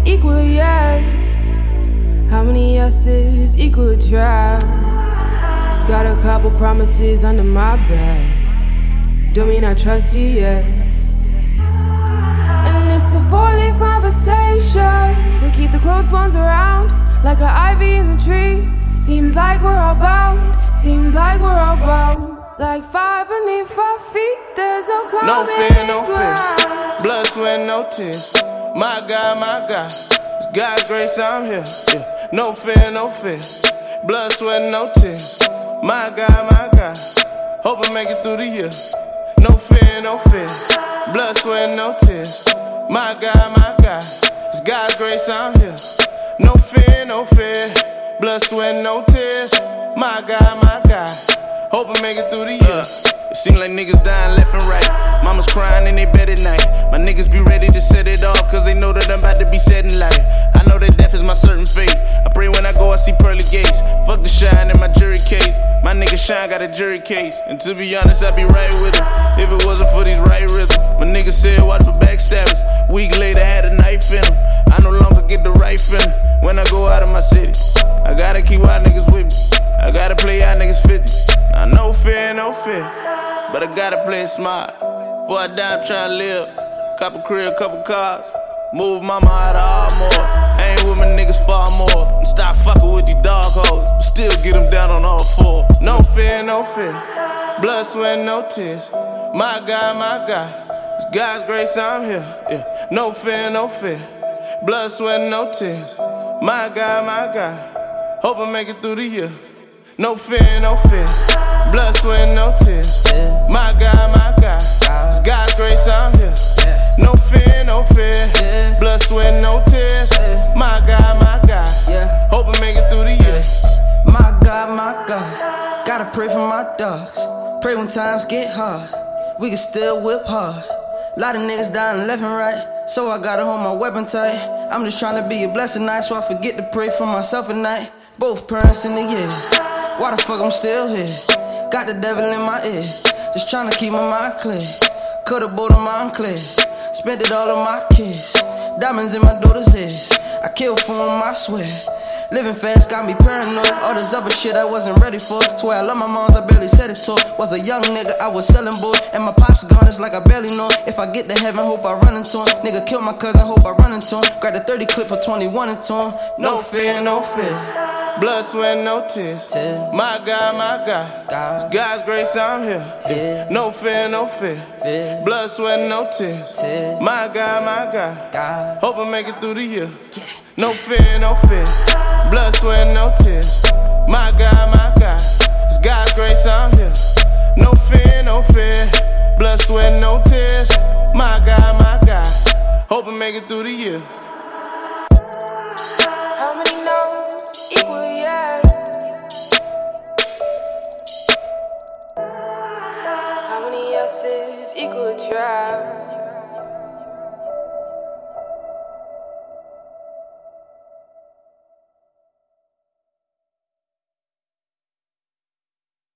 equal yes? How many yeses equal a try? Got a couple promises under my belt. Don't mean I trust you yet. And it's a four-leaf conversation, so keep the close ones around, like an ivy in the tree. Seems like we're all bound. Seems like we're all bound. Like fire beneath our feet, there's no common No fear, no ground. fear. Blood, sweat, no tears. My God, it's God's grace, I'm here. Yeah. No fear, no fear. Blood, sweat, no tears. My God, hope I make it through the year. No fear, no fear. Blood, sweat, no tears. My God, it's God's grace, I'm here. No fear, no fear. Blood, sweat, no tears. My God, hope I make it through the year. It seem like niggas dying left and right. Mama's crying in their bed at night. My niggas be ready to set it off, cause they know that I'm about to be setting light. I know that death is my certain fate. I pray when I go I see pearly gates. Fuck the shine in my jury case. My nigga Shine got a jury case. And to be honest, I'd be right with him if it wasn't for these right rhythms. My nigga said watch for backstabbers. Week later had a knife in him. I no longer get the right feeling when I go out of my city. I gotta keep wild niggas with me. I gotta play out niggas 50. I no fear, but I gotta play it smart. Before I die, I'm tryna live. Couple crib, couple cars. Move mama out of Ardmore. I ain't with my niggas far more. And stop fucking with these dog hoes. Still get them down on all four. No fear. Blood, sweat, no tears. My God. It's God's grace, I'm here. Yeah. No fear. Blood, sweat, no tears. My God. Hope I make it through the year. No fear. Blood, sweat, no tears. My God. It's God's grace, I'm here. No fear. Blood, sweat, no tears. My God. Hope I make it through the year. My God. Gotta pray for my dogs. Pray when times get hard. We can still whip hard. Lot of niggas dying left and right, so I gotta hold my weapon tight. I'm just trying to be a blessing night, so I forget to pray for myself at night. Both parents in the year. Why the fuck I'm still here? Got the devil in my ear. Just trying to keep my mind clear. Could've bought a mind clear. Spent it all on my kids. Diamonds in my daughter's ears. I killed for them, I swear. Living fast got me paranoid. All this other shit I wasn't ready for. Swear I love my moms, I barely said it to her. Was a young nigga, I was selling boy. And my pops gone, it's like I barely know him. If I get to heaven, hope I run into him. Nigga killed my cousin, hope I run into him. Grab the 30 clip of 21 into him. No fear. Blood, sweat, no tears. My God. It's God's grace, I'm here. Yeah. No fear. Blood, sweat, no tears. My God. Hope I make it through the year. No fear. Blood, sweat, no tears. My God. It's God's grace, I'm here. No fear. Blood, sweat, no tears. My God. Hope I make it through the year. How many no's equal yes? How many yeses equal a try?